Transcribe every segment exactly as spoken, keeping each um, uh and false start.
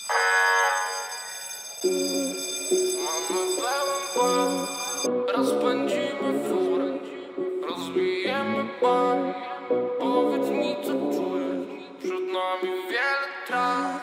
Rozpędzimy furę, rozbijemy bar. Powiedz mi, co czujesz, przed nami wiele traw.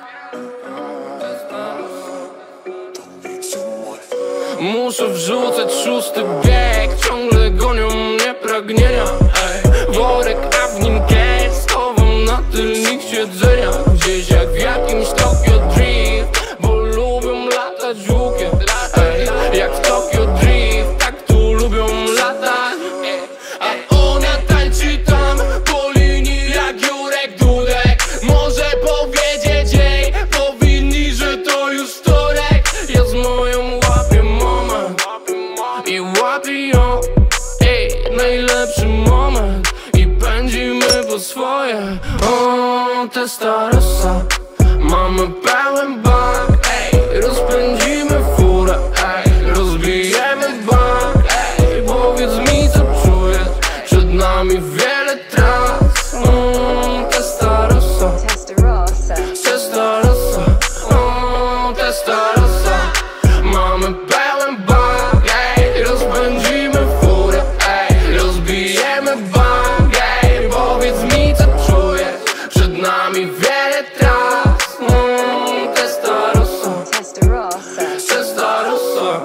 Muszę wrzucać szósty bieg, ciągle gonią mnie pragnienia. Ej, worek, a w nim cash, schowam na tylnych siedzeniach. Gdzieś jak w jakimś Tokyo Drift, bo lubią latać łukiem. Ej, jak w Tokyo Drift, tak tu lubią latać. A ona tańczy tam po linii jak Jurek Dudek. Może powiedzieć jej, powinni, że to już wtorek. Ja z moją łapię moment i łapię ją. Ej, najlepszy moment i pędzimy po swoje. O, Testarossa, mamy pełen bank. Ej, rozpędzimy furę, ej, rozbijemy bank. Ej, powiedz mi, co czujesz, przed nami wiele tras. O, Testarossa, Testarossa, o, Testarossa, mamy pełen bank. Ej, rozpędzimy furę, ej, rozbijemy bank. Ej, powiedz mi, co czujesz, przed nami wiele tras. O, Testarossa, Testarossa,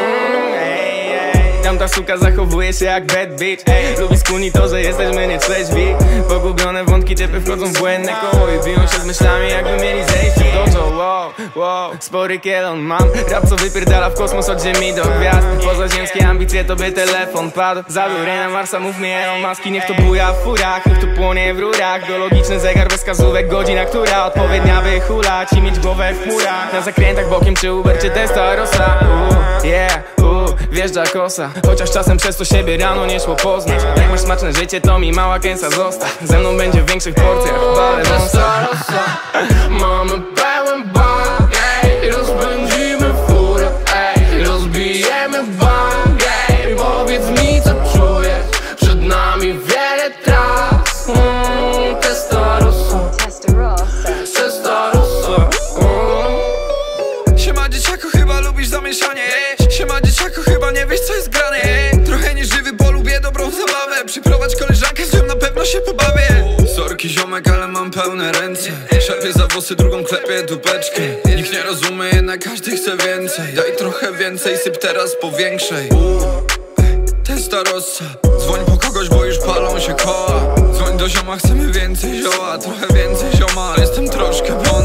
Tamta suka zachowuje się jak bad bitch. Ej, lubi skuni to, że jesteśmy nietrzeźwi. Pogubione wątki, typy wchodzą w błędne koło i biją się z myślami, jakby mieli zejść w dojo. Wow, wow, spory kielon mam. Rap, co wypierdala w kosmos od ziemi do gwiazd. Pozaziemskie ambicje, to by telefon padł. Zabiorę na Marsa, mów mi Elon Musk. Niech to buja w furach, niech to płonie w rurach. Biologiczny zegar bez wskazówek, godzina, która odpowiednia by hulać i mieć głowę w chmurach. Na zakrętach bokiem, czy Uber, czy Testarossa. uh, Yeah, uh, wjeżdża kosa. Chociaż czasem przez to siebie rano nie szło poznać. Jak masz smaczne życie, to mi mała kęsa zostaw. Ze mną będzie w większych porcjach, bale Testarossa, mamy pełen bank. Ej, rozpędzimy furę, ej, rozbijemy bank. Ej, powiedz mi, co czujesz, przed nami wiele tras. mm, Testarossa, Testarossa, mm. Siema dzieciaku, chyba lubisz zamieszanie. Siema dzieciaku, chyba nie wiesz, co jest grane. Trochę nieżywy, bo lubię dobrą zabawę. Przyprowadź koleżankę, z nią na pewno się pobawię. Sorki ziomek, ale mam pełne ręce. Szarpię za włosy, drugą klepię dupeczkę. Nikt nie rozumie, jednak każdy chce więcej. Daj trochę więcej, syp teraz powiększej. Testarossa, dzwoń po kogoś, bo już palą się koła. Dzwoń do zioma, chcemy więcej zioła. Trochę więcej zioma, ale jestem troszkę blond.